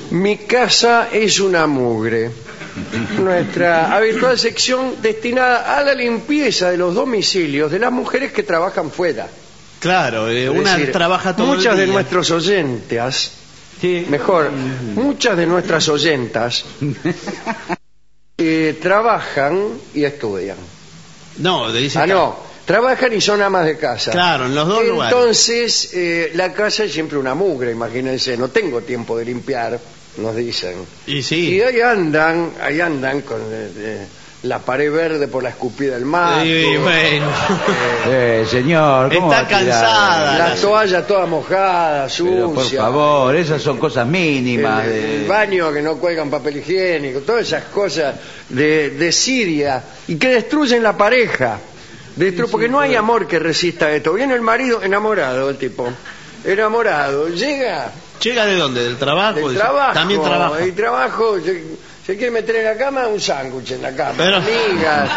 Mi casa es una mugre. Nuestra habitual sección destinada a la limpieza de los domicilios de las mujeres que trabajan fuera. Claro, Es una decir, trabaja todo el muchas día. de nuestros oyentes, Sí. mejor, muchas de nuestras oyentas trabajan y estudian. No, dice No, trabajan y son amas de casa. Claro, en los dos lugares. Entonces, la casa es siempre una mugre, imagínense, no tengo tiempo de limpiar, nos dicen. Y sí. Y ahí andan con la pared verde por la escupida del mar. Sí, bueno. Señor, ¿cómo va Está a tirar? cansada. La toalla toda mojada, sucia. Pero por favor, esas son cosas mínimas. El baño que no cuelgan papel higiénico, todas esas cosas de Siria y que destruyen la pareja. Porque no hay amor que resista esto. Viene el marido enamorado, el tipo. Enamorado. Llega ¿Llega de dónde? ¿Del trabajo? del Dice. trabajo. También trabaja. Y trabajo. Se quiere meter en la cama, un sándwich en la cama. Pero- Amigas.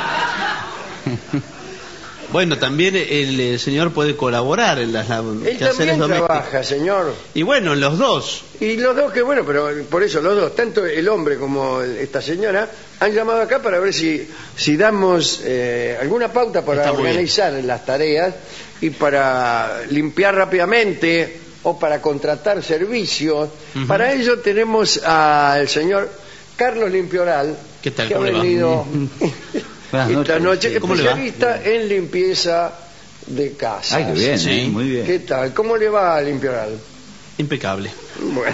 Bueno, también el señor puede colaborar en las Él quehaceres también domésticos. trabaja, señor. Y bueno, los dos. Y los dos, que bueno, pero por eso los dos, tanto el hombre como esta señora, han llamado acá para ver si damos alguna pauta para Está muy organizar las tareas y para limpiar rápidamente o para contratar servicios. Ujú. Para ello tenemos al señor Carlos Limpioral, ¿Qué tal? que ha ¿Cómo le va? venido Buenas esta noches. noche, ¿Cómo le va? especialista en limpieza de casas. Ay, qué bien, Sí. muy bien. ¿Qué tal? ¿Cómo le va a Limpioral? Impecable. Bueno.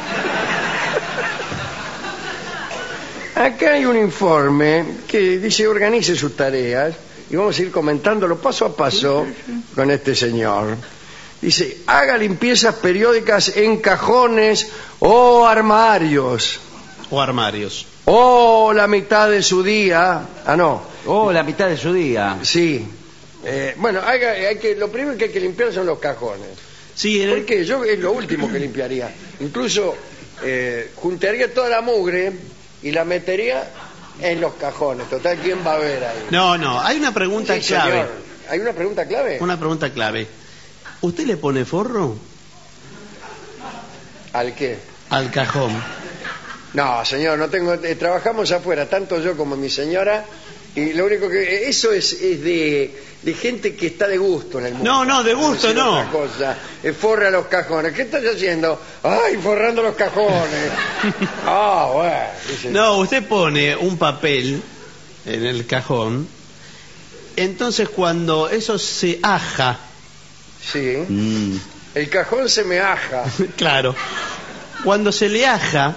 Acá hay un informe que dice organice sus tareas y vamos a ir comentándolo paso a paso con este señor. Dice, haga limpiezas periódicas en cajones o armarios O armarios. o la mitad de su día. Oh, la mitad de su día. Sí. Bueno, lo primero que hay que limpiar son los cajones. Sí, en el- Porque yo es lo último que limpiaría. Incluso juntaría toda la mugre y la metería en los cajones. Total, ¿quién va a ver ahí? No, hay una pregunta Sí, clave. señor. ¿Hay una pregunta clave? Una pregunta clave. ¿Usted le pone forro ¿Al qué? al cajón? No, señor, no tengo. Trabajamos afuera, tanto yo como mi señora, y lo único que. Eso es de gente que está de gusto en el mundo. No, de gusto decir no. otra cosa. Forra los cajones. ¿Qué estás haciendo? ¡Ay, forrando los cajones! Bueno. Dice, No, usted pone un papel en el cajón. Entonces cuando eso se aja, Sí. Mm. El cajón se me aja. claro, cuando se le aja,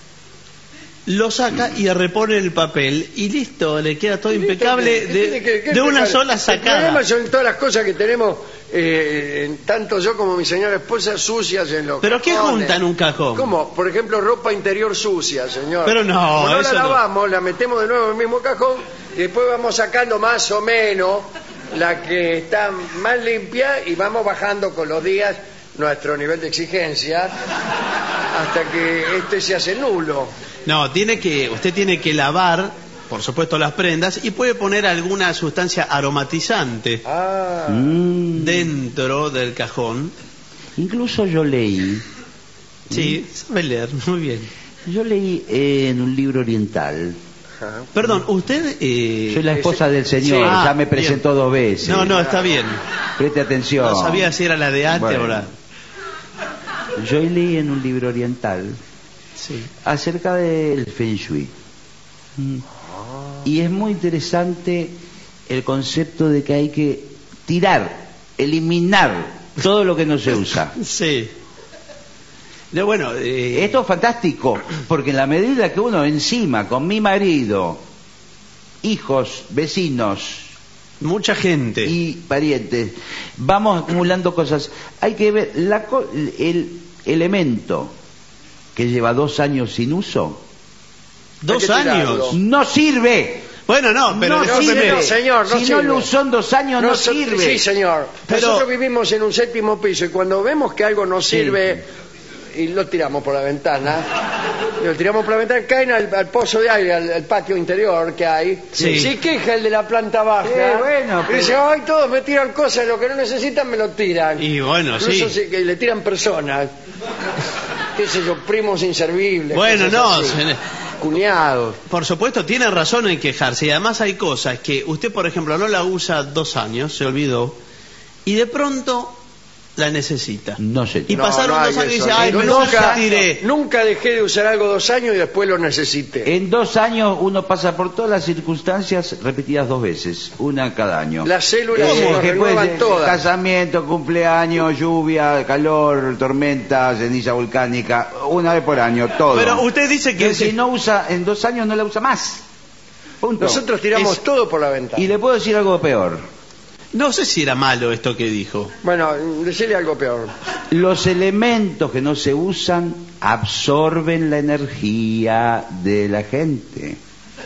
lo saca y repone el papel y listo, le queda todo impecable de una sola sacada. El problema son todas las cosas que tenemos, tanto yo como mi señora esposa, sucias en los ¿Pero qué cajones. junta en un cajón? ¿Cómo? Por ejemplo, ropa interior sucia, señor. Pero no, Como no la eso no. lavamos, la metemos de nuevo en el mismo cajón y después vamos sacando más o menos la que está más limpia y vamos bajando con los días nuestro nivel de exigencia hasta que este se hace nulo. No, usted tiene que lavar, por supuesto, las prendas y puede poner alguna sustancia aromatizante Ah, dentro del cajón. Incluso yo leí Sí, sabe leer, muy bien. en un libro oriental. ajá. Perdón, usted... Soy la esposa del señor, Sí. ya me Ah, presentó bien. 2 veces. No, está bien. Preste atención. No sabía si era la de ate Bueno. o la... Yo leí en un libro oriental Sí. acerca del Feng Shui. Y es muy interesante el concepto de que hay que tirar, eliminar todo lo que no se usa. Sí. No, bueno, Esto es fantástico, porque en la medida que uno encima, con mi marido, hijos, vecinos mucha gente. y parientes, vamos acumulando cosas, hay que ver el elemento que lleva 2 años sin uso, 2 hay que tirarlo. años. no sirve. Bueno, no, pero No discúlpeme. sirve. no, señor, no si sirve. no lo usó en 2 años, no sirve. Sí, señor. Pero- Nosotros vivimos en un 7º piso y cuando vemos que algo no sirve y lo tiramos por la ventana, caen al pozo de aire, al patio interior que hay. Sí. Se queja el de la planta baja. Bueno, y dice, ay, todos me tiran cosas, lo que no necesitan me lo tiran. Y bueno, Incluso sí. que le tiran personas. qué sé yo, primos inservibles. Bueno, no, así, cuñados. por supuesto tiene razón en quejarse, y además hay cosas que usted, por ejemplo, no la usa 2 años, se olvidó, y de pronto la necesita. No sé. Y No, pasaron no 2 hay años y eso, dice, ay, no, me tiré. nunca dejé de usar algo 2 años y después lo necesité. En 2 años uno pasa por todas las circunstancias repetidas 2 veces, una cada año. Las células se que renuevan puede todas. casamiento, cumpleaños, lluvia, calor, tormenta, ceniza volcánica, una vez por año, todo. Pero usted dice que si no usa, en 2 años no la usa más. Punto. Nosotros tiramos todo por la ventana. Y le puedo decir algo peor. no sé si era malo esto que dijo. Bueno, decirle algo peor. Los elementos que no se usan absorben la energía de la gente.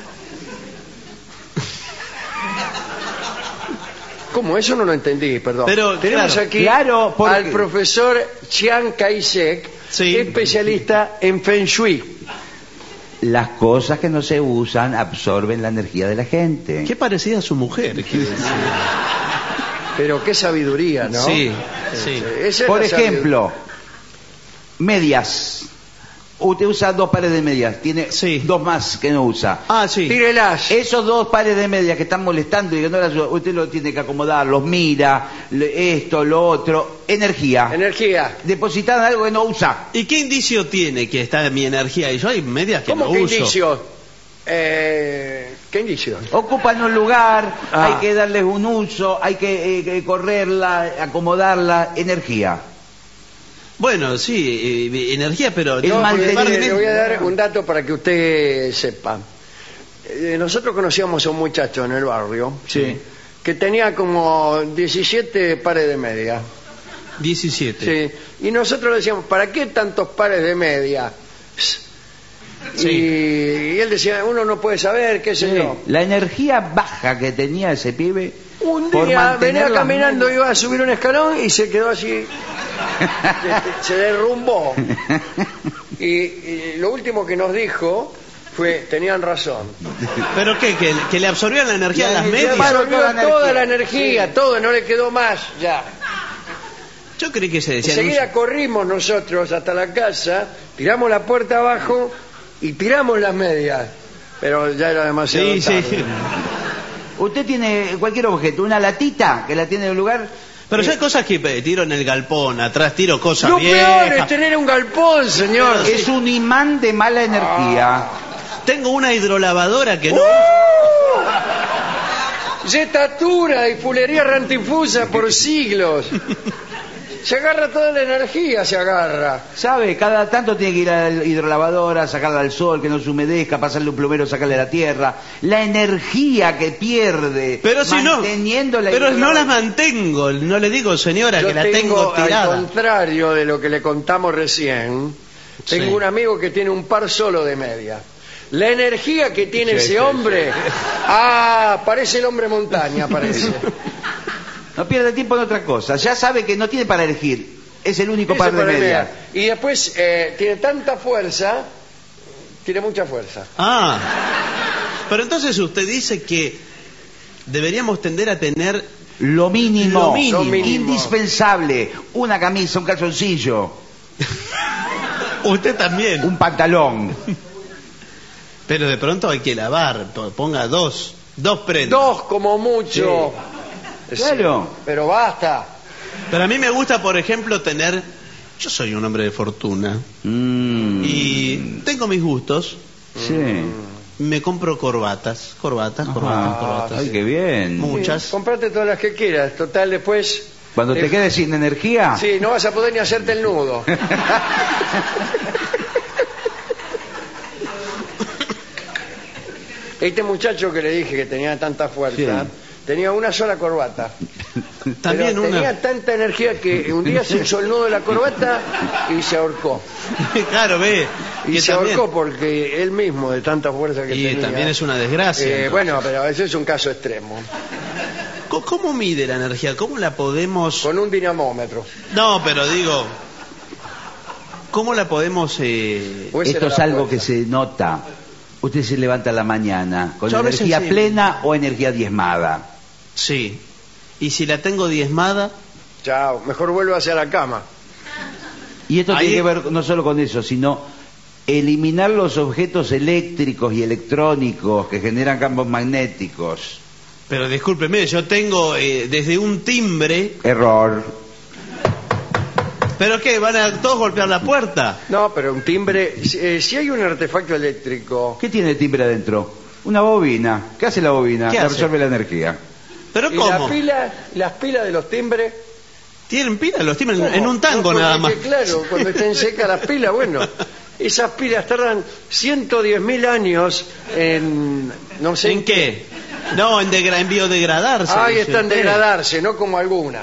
¿Cómo? Eso no lo entendí, perdón. Pero, tenemos claro, aquí claro, porque- al profesor Chiang Kai-shek, Sí. especialista en Feng Shui. Las cosas que no se usan absorben la energía de la gente. Qué parecida a su mujer. quiero decir. Pero qué sabiduría, ¿no? Sí, sí. Esa es Por la ejemplo, medias. Usted usa 2 pares de medias, tiene Sí. 2 más que no usa. Ah, sí. Tírelas. Esos 2 pares de medias que están molestando y que no las usa, usted lo tiene que acomodar, los mira, esto, lo otro, energía. Energía. Depositada en algo que no usa. ¿Y qué indicio tiene que está mi energía? Y yo hay medias que ¿Cómo no que uso. indicio? ¿Qué indicio? Ocupan un lugar, Ah. hay que darles un uso, hay que correrla, acomodarla, energía. Bueno, sí, energía, pero... El no, mantenimiento- par de Le voy a medias. dar un dato para que usted sepa. Nosotros conocíamos a un muchacho en el barrio Sí. que tenía como 17 pares de media. 17. Sí. Y nosotros le decíamos, ¿para qué tantos pares de media? Sí. Y él decía, uno no puede saber, qué sé yo. La energía baja que tenía ese pibe. Un por día mantener venía las caminando, medias. iba a subir un escalón y se quedó así, se derrumbó. Y lo último que nos dijo fue, tenían razón. ¿Pero qué? ¿Que le absorbían la energía de las energía medias? para- Absorbió toda la toda la energía. energía, todo, no le quedó más ya. Yo creí que se decía... Enseguida corrimos nosotros hasta la casa, tiramos la puerta abajo y tiramos las medias. Pero ya era demasiado Sí, sí. tarde. Usted tiene cualquier objeto, una latita que la tiene en un lugar. Pero ya hay cosas que tiro en el galpón, atrás tiro cosas Lo peor es viejas. tener un galpón, señor. Es un imán de mala energía. Tengo una hidrolavadora que no... Yetatura y fulería rantifusa por siglos. Se agarra toda la energía, se agarra. ¿Sabe? Cada tanto tiene que ir a la hidrolavadora, sacarla al sol, que no se humedezca, pasarle un plumero, sacarle la tierra. La energía que pierde Pero si no... manteniendo la Pero no las hidrolavadora. mantengo, no le digo, señora, Yo que la tengo al tirada. contrario de lo que le contamos recién, tengo Sí. un amigo que tiene un par solo de media. La energía que tiene ese hombre, parece el hombre montaña, parece. No pierde tiempo en otra cosa. Ya sabe que no tiene para elegir. Es el único Ese par de para medias. Y después tiene tanta fuerza, tiene mucha fuerza. Ah, pero entonces usted dice que deberíamos tender a tener... Lo mínimo, Lo mínimo. indispensable. Una camisa, un calzoncillo, Usted también. un pantalón. Pero de pronto hay que lavar, ponga dos prendas. 2 como mucho. Claro. Pero basta. Pero a mí me gusta, por ejemplo, tener... Yo soy un hombre de fortuna y tengo mis gustos. Sí. Me compro corbatas. Ay, qué bien. Muchas. Comprate todas las que quieras. Total, después... Cuando te quedes sin energía, Sí, no vas a poder ni hacerte el nudo. Este muchacho que le dije que tenía tanta fuerza, Sí. tenía una sola corbata. También Pero tenía una... tanta energía que un día se hizo el nudo de la corbata y se ahorcó. Claro, ve. Y que se también... ahorcó porque él mismo, de tanta fuerza que Y tenía. también es una desgracia. entonces. Bueno, pero ese es un caso extremo. ¿Cómo mide la energía? ¿Cómo la podemos...? Con un dinamómetro. No, pero digo... ¿Cómo la podemos...? O esa esto era es la algo que fuerza. se nota. Usted se levanta a la mañana con Yo a veces energía sí. plena o energía diezmada. Sí. Y si la tengo diezmada... Chao, mejor vuelvo hacia la cama. Y esto Ahí- tiene que ver no solo con eso, sino eliminar los objetos eléctricos y electrónicos que generan campos magnéticos. Pero discúlpeme, yo tengo desde un timbre... Error. ¿Pero qué? ¿Van a todos golpear la puerta? No, pero un timbre... Si hay un artefacto eléctrico... ¿Qué tiene el timbre adentro? Una bobina. ¿Qué hace la bobina? ¿Qué hace? Absorbe la energía. ¿Pero ¿Y cómo? las pilas de los timbres? ¿Tienen pilas? Los tienen ¿Cómo? en un tango No, nada más. porque, claro, cuando estén secas las pilas, bueno, esas pilas tardan 110.000 años en... no sé ¿En qué? No, en biodegradarse. Ahí dice están usted. degradarse, no como algunas.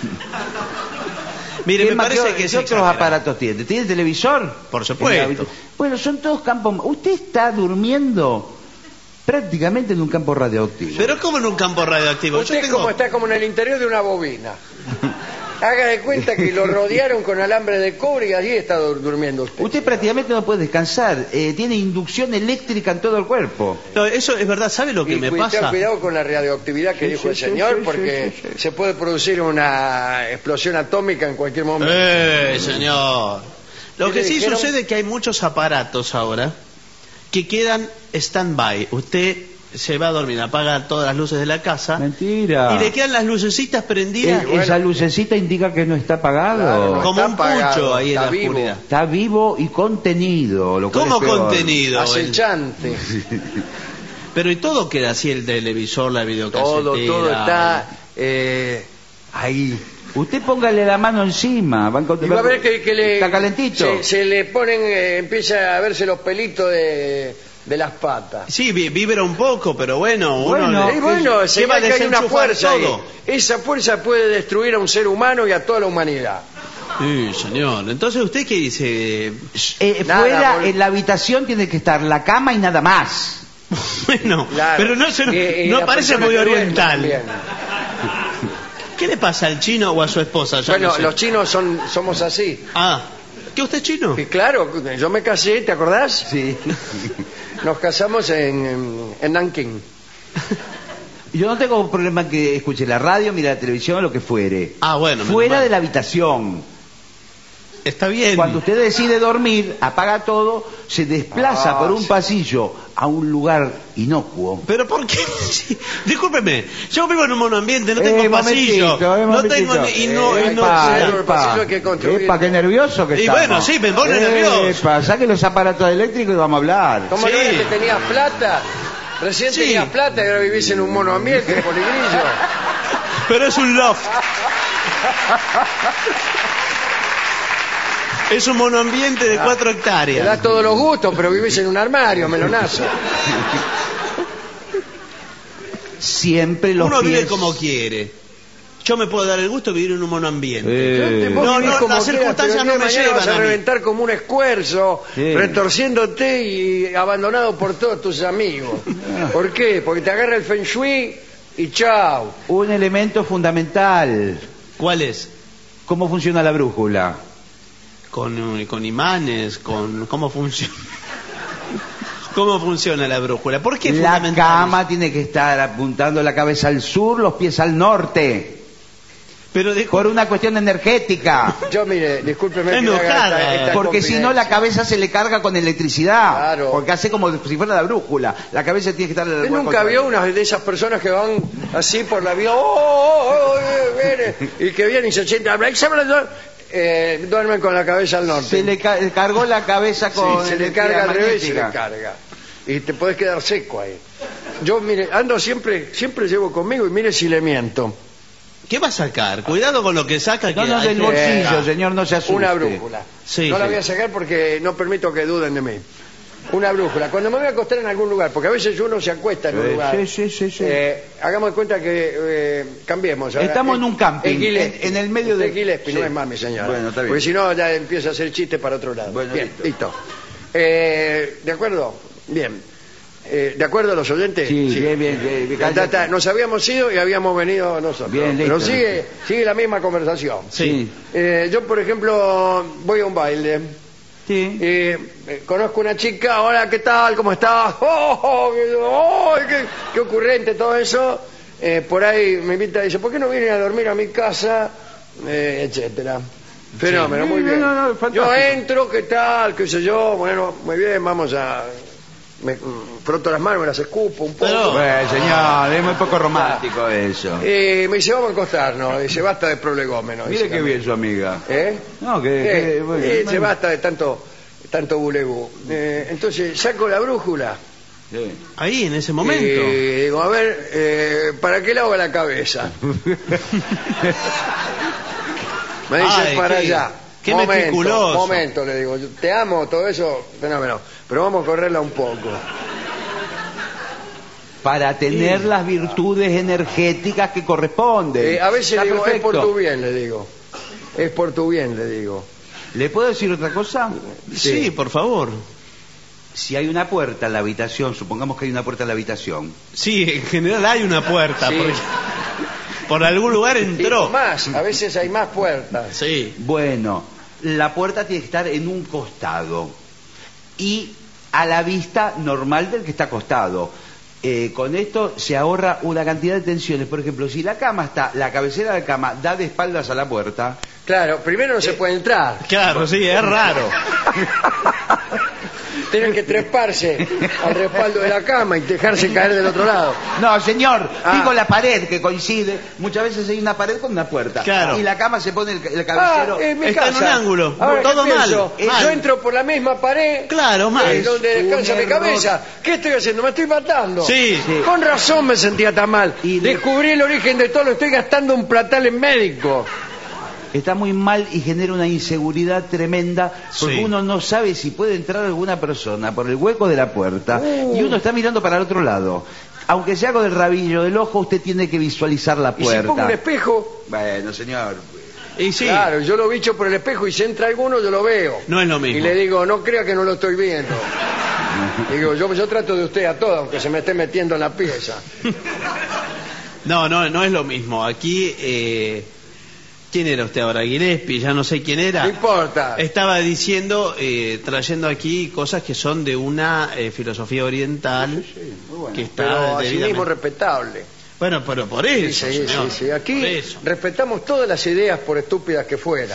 Mire, ¿Qué me más- parece qué- que ¿Qué es otros exagerado. aparatos tiene? ¿Tiene televisor? Por supuesto. En la habita- Bueno, son todos campos... Usted está durmiendo prácticamente en un campo radioactivo. Pero ¿cómo en un campo radioactivo? Usted está como en el interior de una bobina. Haga de cuenta que lo rodearon con alambre de cobre y allí está durmiendo usted. Usted prácticamente no puede descansar. Tiene inducción eléctrica en todo el cuerpo. No, eso es verdad. ¿Sabe lo que me pasa? Cuidado con la radioactividad que Sí, dijo sí, el sí, señor, sí, porque sí, sí, sí. se puede producir una explosión atómica en cualquier momento. Señor. Lo ¿Qué que le sí dijeron? sucede es que hay muchos aparatos ahora que quedan stand-by. Usted se va a dormir, apaga todas las luces de la casa Mentira. y le quedan las lucecitas prendidas bueno. Esa lucecita indica que no está apagado. Claro, no. como está un pucho apagado, ahí en está la vivo. oscuridad. Está vivo y contenido. Lo cual ¿Cómo es peor. contenido? Acechante. Pero y todo queda así, el televisor, la videocasetera. Todo está ahí. Usted póngale la mano encima. Y va a ver que le... Está calentito. Se le ponen, empieza a verse los pelitos de las patas. Sí, vibra un poco, pero bueno, Bueno, Y bueno, ¿qué se va a ve que hay una desenchufar fuerza ahí. todo? Esa fuerza puede destruir a un ser humano y a toda la humanidad. Sí, señor. Entonces, ¿usted qué dice? Nada, Fuera, en la habitación tiene que estar la cama y nada más. Bueno, Claro. pero no, Y no la parece persona muy que duerme oriental. también. ¿Qué le pasa al chino o a su esposa? Ya Bueno, no sé. los chinos somos así. Ah, ¿qué usted es chino? Y claro, yo me casé, ¿te acordás? Sí. Nos casamos en Nanking. Yo no tengo problema que escuche la radio, mire la televisión o lo que fuere. Ah, bueno, menos Fuera mal. de la habitación. Está bien. Cuando usted decide dormir, apaga todo, se desplaza por un sí. pasillo a un lugar inocuo. ¿Pero por qué? Sí, discúlpeme, yo vivo en un monoambiente, no tengo pasillo. No tengo ni... no, el pasillo hay que construir. Epa, qué nervioso que Y estamos. bueno, sí, me pone nervioso. Epa, saque los aparatos eléctricos y vamos a hablar. ¿Cómo Sí. no era que tenías plata? Recién Sí. tenías plata y ahora vivís en un monoambiente, poligrillo. Pero es un loft. Es un monoambiente de 4 Te hectáreas. das todos los gustos, pero vivís en un armario, melonazo. Siempre los Uno vive pies... como quiere. Yo me puedo dar el gusto de vivir en un monoambiente. Vos No, vivís no, como las quieras, circunstancias pero el día no me de mañana vas llevan a a mí. reventar como un escuerzo, Sí. retorciéndote y abandonado por todos tus amigos. ¿Por qué? Porque te agarra el feng shui y chao. Un elemento fundamental. ¿Cuál es? ¿Cómo funciona la brújula? Con imanes, con cómo funciona. ¿Cómo funciona la brújula? ¿Por qué es La fundamental? cama tiene que estar apuntando la cabeza al sur, los pies al norte. Pero Por una cuestión energética. Yo, mire, discúlpeme que le haga Enojada. esta Porque si no, la confidencia. cabeza se le carga con electricidad. Claro. Porque hace como si fuera la brújula. La cabeza tiene que estar en el ¿Usted lugar nunca vio contrario. una de esas personas que van así por la vida viene, y que vienen y se sientan duermen con la cabeza al norte? Se le cargó la cabeza con Sí, se le energía carga al revés y se le magnética. carga. Y te podés quedar seco ahí. Yo, mire, ando siempre llevo conmigo y mire si le miento. ¿qué va a sacar? Cuidado con lo que saca. No, que no, hay del que- bolsillo, señor, no se asuste. Una brújula. Sí, no la sí. voy a sacar porque no permito que duden de mí. Una brújula. Cuando me voy a acostar en algún lugar, porque a veces uno se acuesta en un lugar. sí. Hagamos de cuenta que cambiemos. Ahora, Estamos en un camping, Gillespie. en el medio Usted de- es Gillespie, no Sí. es más mi señora. Bueno, está bien. Porque si no ya empieza a hacer chistes para otro lado. Bueno, bien, listo. listo. ¿De acuerdo? Bien. ¿De acuerdo los oyentes? Sí, bien. Ta. Nos habíamos ido y habamos venido nosotros. Bien, Pero listo. sigue la misma conversación. Sí. Yo, por ejemplo, voy a un baile. Sí. Conozco una chica, hola, ¿qué tal? ¿Cómo estás? Qué ocurrente todo eso. Por ahí me invita y dice, ¿por qué no vienen a dormir a mi casa? Etcétera. Fenómeno, muy bien. No, fantástico. Yo entro, ¿qué tal? ¿Qué sé yo? Bueno, muy bien, vamos a... Me froto las manos, me las escupo un poco. Pero- Señor, es muy poco romántico eso. Me dice, vamos a acostarnos. Dice, basta de prolegómeno. Mire dice qué bien su amiga. ¿Eh? No, Se basta de tanto bulebú. Entonces saco la brújula Sí. Ahí, en ese momento. y digo, a ver, ¿para qué lado va la cabeza? Me dice, Ay, para qué- allá. qué meticuloso. Momento, le digo, yo te amo, todo eso, fenómeno, pero vamos a correrla un poco. Para tener las virtudes energéticas que corresponden. A veces Está digo, perfecto. es por tu bien, le digo. Es por tu bien, le digo. ¿Le puedo decir otra cosa? Sí, por favor. Si hay una puerta en la habitación, supongamos que hay una puerta en la habitación. Sí, en general hay una puerta. Sí. Porque por algún lugar Y entró. más, a veces hay más puertas. Sí. Bueno, la puerta tiene que estar en un costado y a la vista normal del que está acostado. Con esto se ahorra una cantidad de tensiones. Por ejemplo, si la cama está, la cabecera de la cama da de espaldas a la puerta, Claro, primero no se puede entrar. Claro, sí, es raro. Tienen que treparse al respaldo de la cama y dejarse caer del otro lado. no, señor, Ah. digo la pared que coincide. Muchas veces hay una pared con una puerta. Claro. Y la cama se pone el cabecero. en mi Está en casa. un ángulo. Ahora, Todo ¿qué pienso? mal, mal. Yo entro por la misma pared. Claro, mal. Donde descansa un mi error. cabeza. ¿Qué estoy haciendo? Me estoy matando. Sí. Sí. Con razón me sentía tan mal. Y Descubrí el origen de todo. Lo estoy gastando un platal en médico. Está muy mal y genera una inseguridad tremenda porque Sí. uno no sabe si puede entrar alguna persona por el hueco de la puerta y uno está mirando para el otro lado. Aunque sea con el rabillo del ojo, usted tiene que visualizar la Y puerta. si pongo un espejo, Bueno, señor. Y sí, claro, yo lo bicho por el espejo y si entra alguno yo lo veo. no es lo mismo. Y le digo, no crea que no lo estoy viendo. Digo, yo trato de usted a todo, aunque se me esté metiendo en la pieza. No es lo mismo. Aquí, ¿quién era usted ahora? Gillespie, ya no sé quién era. No importa. Estaba diciendo, trayendo aquí cosas que son de una filosofía oriental Muy bueno. que está Pero así debidamente- mismo respetable. Bueno, pero por eso, Sí, sí, señor, sí, sí. Aquí por eso. respetamos todas las ideas por estúpidas que fueran.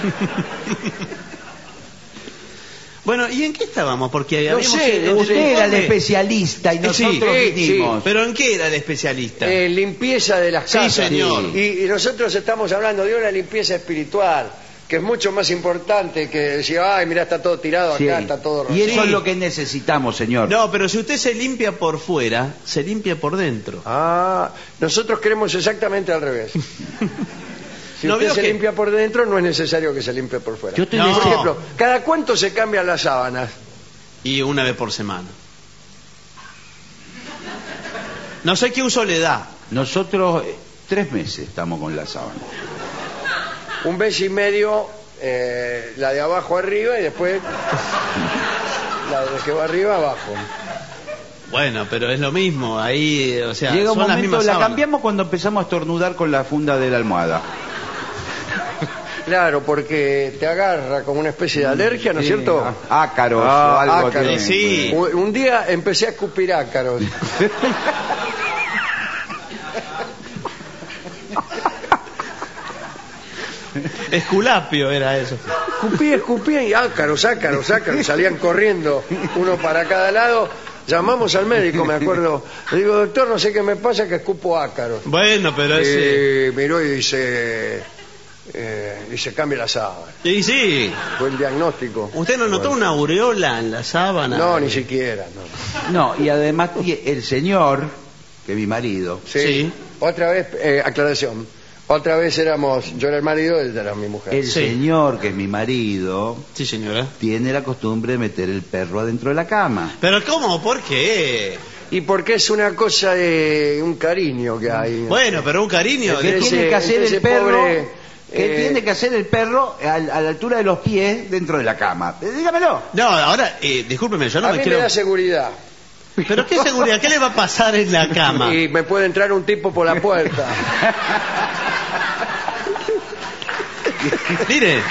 Bueno, ¿y en qué estábamos? Porque No habíamos sé, hecho un Usted era el informe. especialista y nosotros sí, vinimos. ¿Pero en qué era el especialista? Limpieza de las Sí, casas. señor. Y nosotros estamos hablando de una limpieza espiritual, que es mucho más importante que decir, ay, mira, está todo tirado Sí. acá, está todo Y eso roto. es lo que necesitamos, señor. No, pero si usted se limpia por fuera, se limpia por dentro. Ah, nosotros queremos exactamente al revés. Si ¿No usted vio se que- limpia por dentro, no es necesario que se limpie por fuera. Yo estoy No. Por ejemplo, ¿cada cuánto se cambian las sábanas? Y una vez por semana. No sé qué uso le da. Nosotros 3 meses estamos con la sábana. Un mes y medio, la de abajo arriba y después la de que va arriba abajo. Bueno, pero es lo mismo. Ahí, o sea, Llega un son las momento, mismas la sábanas. cambiamos cuando empezamos a estornudar con la funda de la almohada. Claro, porque te agarra como una especie de alergia, ¿no es Sí, cierto? ácaros Ah, o algo ácaros. así. Sí. Un día empecé a escupir ácaros. Esculapio era eso. Escupía y ácaros, salían corriendo uno para cada lado. Llamamos al médico, me acuerdo. Le digo, doctor, no sé qué me pasa, que escupo ácaros. Bueno, pero ese... Miró y dice, cambie la sábana. Y sí. Fue el diagnóstico. ¿Usted no notó una aureola en la sábana? No, ni siquiera, no. No, y además el señor, que es mi marido, Sí. Otra vez, aclaración. Otra vez éramos, yo era el marido, ella era mi mujer. el Sí. señor, que es mi marido, Sí, señora. tiene la costumbre de meter el perro adentro de la cama. ¿Pero cómo? ¿Por qué? Y porque es una cosa de un cariño que hay. Bueno, pero un cariño... ¿Qué Ese- tiene que hacer ese el perro? pobre, ¿Qué tiene que hacer el perro a la altura de los pies dentro de la cama? Dígamelo. No, ahora, discúlpeme, yo no A me mí quiero... me da seguridad. ¿Pero qué seguridad? ¿Qué le va a pasar en la cama? Y me puede entrar un tipo por la puerta. Mire,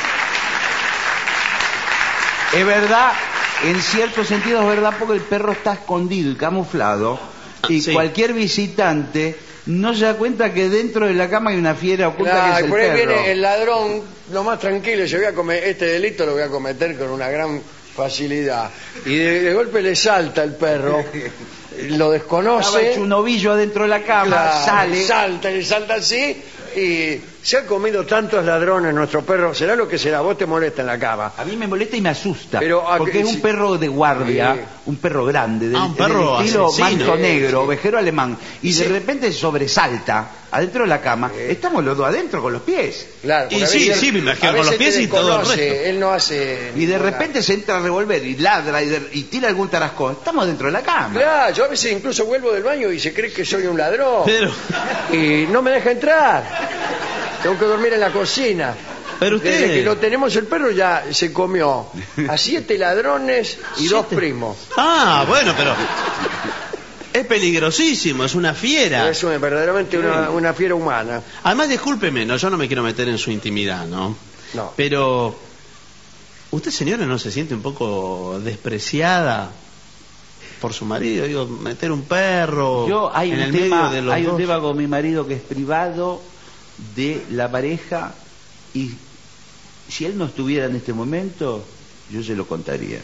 Es verdad, en cierto sentido es verdad porque el perro está escondido y camuflado y Sí. cualquier visitante no se da cuenta que dentro de la cama hay una fiera oculta Claro, que es el por ahí perro. viene el ladrón, lo más tranquilo, yo voy a este delito lo voy a cometer con una gran facilidad. Y de golpe le salta el perro, lo Estaba desconoce, hecho un ovillo adentro de la cama, claro, sale. le salta así, y se ha comido tantos ladrones nuestro perro. ¿Será lo que será? Vos te molesta en la cama. A mí me molesta y me asusta, Pero, porque es un perro de guardia, un perro grande, un perro del estilo asesino. manto negro, Sí. ovejero alemán, y Sí. de repente sobresalta adentro de la cama. Estamos los dos adentro con los pies. Claro, Y porque a sí, veces- sí, me imagino, a con los veces pies te y todo el desconoce, resto. Él no hace... Y de ninguna- repente se entra a revolver y ladra y tira algún tarascón. Estamos dentro de la cama. Claro, yo a veces incluso vuelvo del baño y se cree que soy un ladrón. Pero, Y no me deja entrar. Tengo que dormir en la cocina. pero Desde que usted... lo tenemos el perro ya se comió a 7 ladrones y 2 7. primos. Ah, bueno, pero... Es peligrosísimo, es una fiera. Es verdaderamente una fiera humana. Además, discúlpeme, no, yo no me quiero meter en su intimidad, ¿no? No. Pero... ¿Usted, señora, no se siente un poco despreciada por su marido? Digo, meter un perro Yo hay en un el tema, medio de los hay un dos. tema con mi marido que es privado de la pareja, y si él no estuviera en este momento, yo se lo contaría.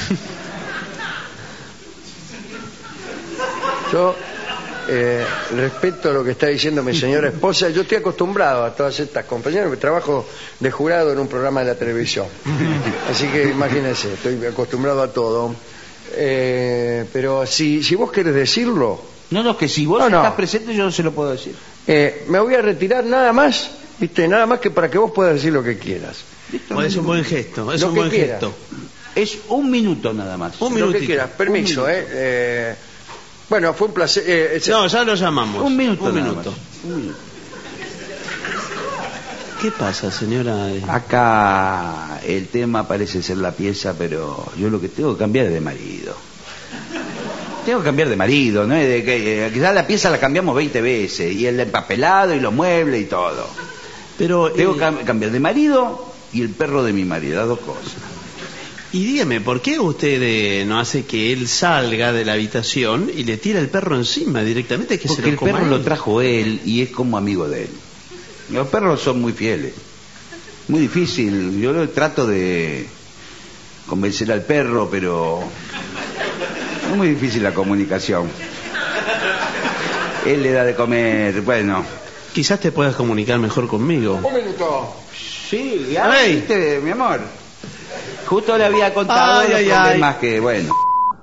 Yo respeto lo que está diciendo mi señora esposa. Yo estoy acostumbrado a todas estas compañeras, porque trabajo de jurado en un programa de la televisión. Así que imagínense, estoy acostumbrado a todo. Pero si vos querés decirlo, No, que si vos No. estás presente, yo no se lo puedo decir. me voy a retirar nada más, ¿viste? Nada más que para que vos puedas decir lo que quieras. ¿Listo? Bueno, es un buen gesto, es Lo un que buen quiera. gesto. Es un minuto nada más. Un Lo que minutito. quieras. Permiso, bueno, fue un placer. No, ya lo llamamos. Un minuto Un nada minuto. más. Un minuto. ¿Qué pasa, señora? Acá el tema parece ser la pieza, pero yo lo que tengo que cambiar es de marido. Tengo que cambiar de marido, ¿no? De que quizás la pieza la cambiamos 20 veces, y el empapelado y los muebles y todo. Pero, Tengo que cambiar de marido y el perro de mi marido, las dos cosas. y dígame, ¿por qué usted no hace que él salga de la habitación y le tira el perro encima directamente? Que se Porque lo el coma perro él? lo trajo él y es como amigo de él. Los perros son muy fieles. Muy difícil. Yo trato de convencer al perro, pero es muy difícil la comunicación. Él le da de comer, bueno. Quizás te puedas comunicar mejor conmigo. Un minuto. Sí, ya Ay. viste, mi amor. Justo le había contado Ay, los ay, problemas que, bueno.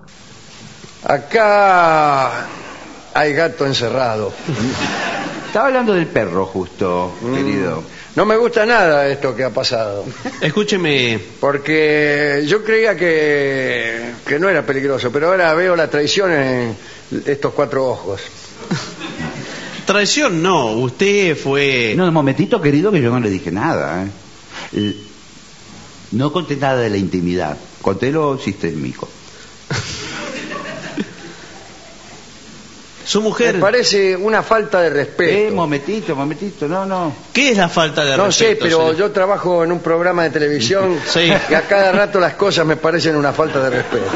Acá hay gato encerrado. Estaba hablando del perro justo, querido. No me gusta nada esto que ha pasado. Escúcheme, Porque yo creía que no era peligroso, pero ahora veo la traición en estos 4 ojos. traición no, usted fue... No, un momentito, querido, que yo no le dije nada. No conté nada de la intimidad, conté lo sistémico. Su Me mujer... parece una falta de respeto. Momentito, no. ¿Qué es la falta de No sé, respeto? pero señor? yo trabajo en un programa de televisión Sí. y a cada rato las cosas me parecen una falta de respeto.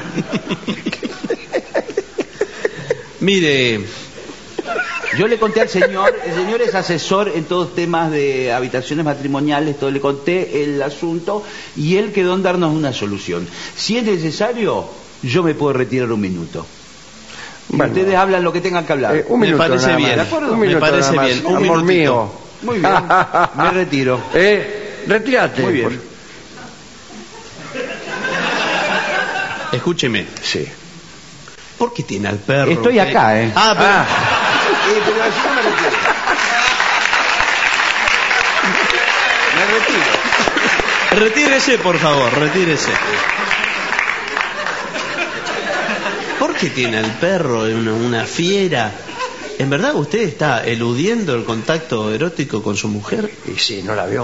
Mire, Yo le conté al señor, el señor es asesor en todos temas de habitaciones matrimoniales, todo, le conté el asunto y él quedó en darnos una solución. Si es necesario, yo me puedo retirar un minuto. Y Bueno. ustedes hablan lo que tengan que hablar. Un Me minuto parece nada bien. más. ¿De acuerdo? Un Me minuto parece nada más. bien. Un Amor minutito. mío. Muy bien, me retiro. Retírate. Muy bien. escúcheme, Sí. ¿por qué tiene al perro? Estoy acá, ¿eh? Ah, pero... Pero así no me retiro. Me retiro. Retírese, por favor, retírese. ¿Por qué tiene al perro una fiera? ¿En verdad usted está eludiendo el contacto erótico con su mujer? Y sí, no la vio.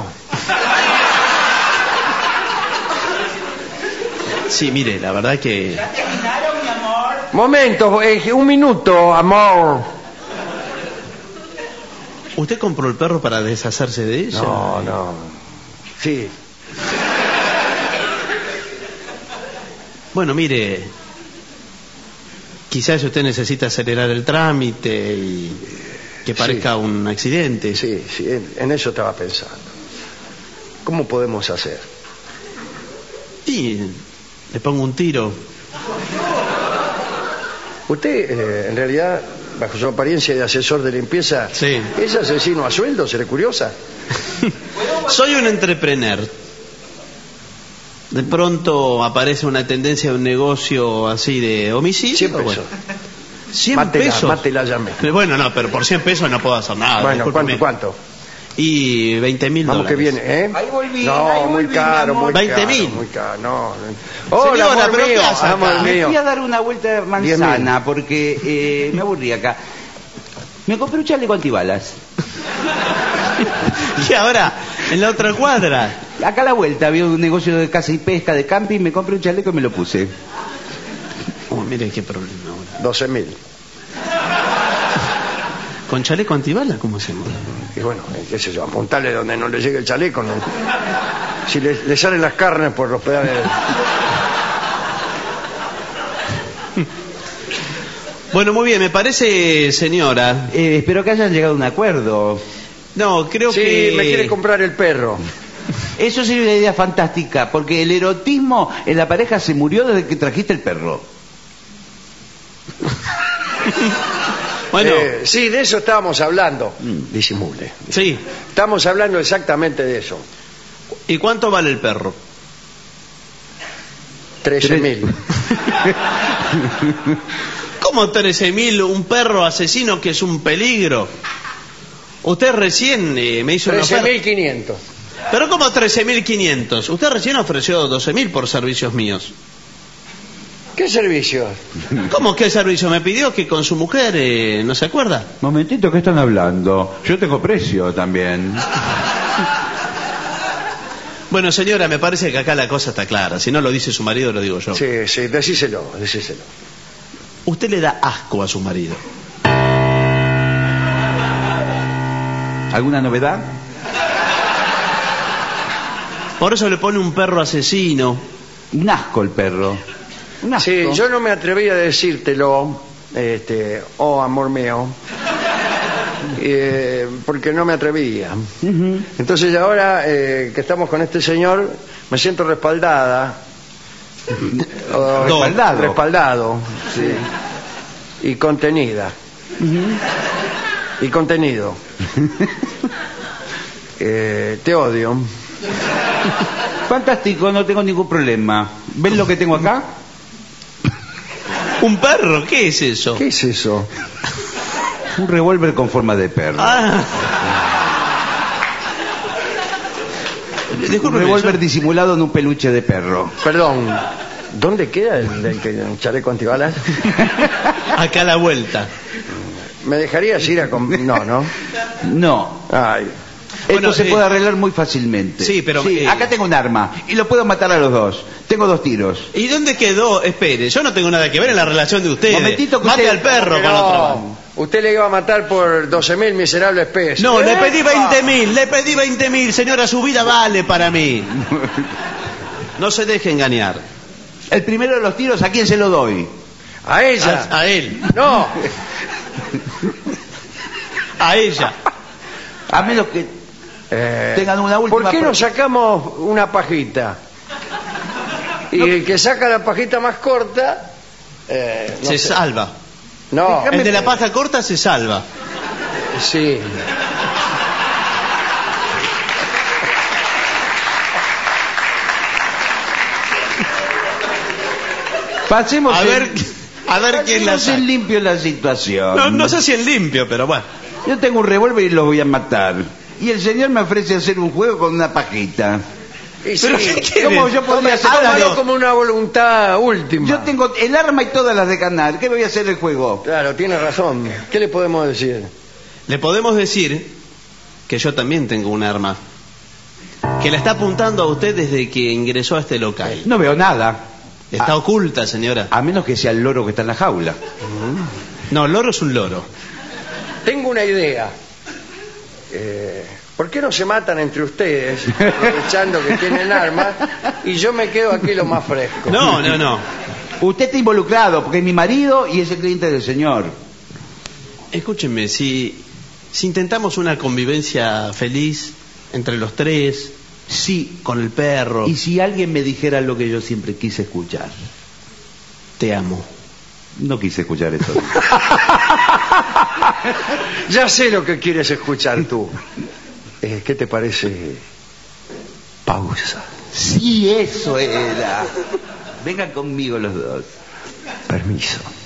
Sí, mire, la verdad que... Momento, un minuto, amor. ¿Usted compró el perro para deshacerse de ella? No. Sí. Bueno, mire... Quizás usted necesita acelerar el trámite y... que parezca un accidente. Sí, en eso estaba pensando. ¿Cómo podemos hacer? Y le pongo un tiro. Usted, en realidad, bajo su apariencia de asesor de limpieza, Sí. ¿es asesino a sueldo? ¿Se le curiosa? Soy un entrepreneur. De pronto aparece una tendencia de un negocio así de homicidio. 100 pesos. Bueno, 100 Mátela, pesos. mátela ya mismo. Bueno, no, pero por 100 pesos no puedo hacer nada. Bueno, discúlpeme. ¿cuánto? Y 20.000 Vamos dólares. que viene, ¿eh? Ahí volví, no, ahí muy volví, caro, mi amor. muy 20.000. caro, muy caro, no. Hola, Señora, amor ¿pero qué mío, hace acá? amor Me mío. fui a dar una vuelta de manzana porque me aburrí acá. Me compré un chaleco antibalas. Y ahora, en la otra cuadra. Acá a la vuelta había un negocio de caza y pesca, de camping, me compré un chaleco y me lo puse. Oh, mire qué problema ahora. 12.000. ¿Con chaleco antibala? ¿Cómo hacemos? Y bueno, qué sé yo, apuntarle donde no le llegue el chaleco. ¿No? Si le salen las carnes por los pedales. Bueno, muy bien, me parece, señora. Espero que hayan llegado a un acuerdo. No, creo Sí, que... me quiere comprar el perro. Eso sería una idea fantástica, porque el erotismo en la pareja se murió desde que trajiste el perro. Bueno, Sí, de eso estábamos hablando. Disimule. sí. Estamos hablando exactamente de eso. ¿Y cuánto vale el perro? 13.000. ¿Cómo 13.000 un perro asesino que es un peligro? Usted recién me hizo una oferta. 13.500. ¿Pero cómo 13.500? Usted recién ofreció 12.000 por servicios míos. ¿Qué servicios? ¿Cómo qué servicio? Me pidió que con su mujer, ¿no se acuerda? Momentito, ¿qué están hablando? Yo tengo precio también. Bueno, señora, me parece que acá la cosa está clara. Si no lo dice su marido, lo digo yo. Sí, decíselo. Usted le da asco a su marido. ¿Alguna novedad? Por eso le pone un perro asesino. Un asco el perro. Un asco. Sí, yo no me atreví a decírtelo, oh amor mío, porque no me atrevía. Ujú. Entonces ahora que estamos con este señor, me siento respaldada. Respaldado. Respaldado, sí. Y contenida. Y contenido. Te odio. Fantástico, no tengo ningún problema. ¿Ven lo que tengo acá? ¿Un perro? ¿Qué es eso? ¿Qué es eso? Un revólver con forma de perro. Ah. Un Disculpe, revólver disimulado en un peluche de perro. Perdón, ¿dónde queda el chaleco antibalas? acá a la vuelta. ¿Me dejarías ir a No. No. Ay. Bueno, Esto se puede arreglar muy fácilmente. Sí, pero... acá tengo un arma y lo puedo matar a los dos. Tengo 2 tiros. ¿Y dónde quedó? Espere, yo no tengo nada que ver en la relación de ustedes. Momentito que Mate usted- al perro con No, otro. usted le iba a matar por 12.000 miserables pesos. No, le pedí ¡Epa! 20.000, señora, su vida vale para mí. No se deje engañar. El primero de los tiros, ¿a quién se lo doy? A ella. A él, No. a ella. A menos que tengan una última... ¿Por qué no sacamos una pajita? Y el que saca la pajita más corta... no Se sé. salva. No, El de la paja corta se salva. sí. Pasemos A en- ver quién la pasemos en saca. limpio la situación. No sé si en limpio, pero bueno. Yo tengo un revólver y los voy a matar. Y el señor me ofrece hacer un juego con una pajita. Y Pero sí, ¿qué quiere? ¿Cómo yo podría hacer tómalo algo? como una voluntad última. Yo tengo el arma y todas las de ganar. ¿Qué voy a hacer el juego? Claro, tiene razón. ¿Qué le podemos decir? Le podemos decir que yo también tengo un arma. Que la está apuntando a usted desde que ingresó a este local. No veo nada. Está oculta, señora. A menos que sea el loro que está en la jaula. No, loro es un loro. Tengo una idea. ¿Por qué no se matan entre ustedes, aprovechando que tienen armas, y yo me quedo aquí lo más fresco? No. Usted está involucrado porque es mi marido y es el cliente del señor. Escúcheme, si Si intentamos una convivencia feliz entre los tres, Sí. con el perro, Y si alguien me dijera lo que yo siempre quise escuchar. te amo. No quise escuchar eso. Ya sé lo que quieres escuchar tú. ¿Qué te parece? Pausa. Sí, eso era. Vengan conmigo los dos. Permiso.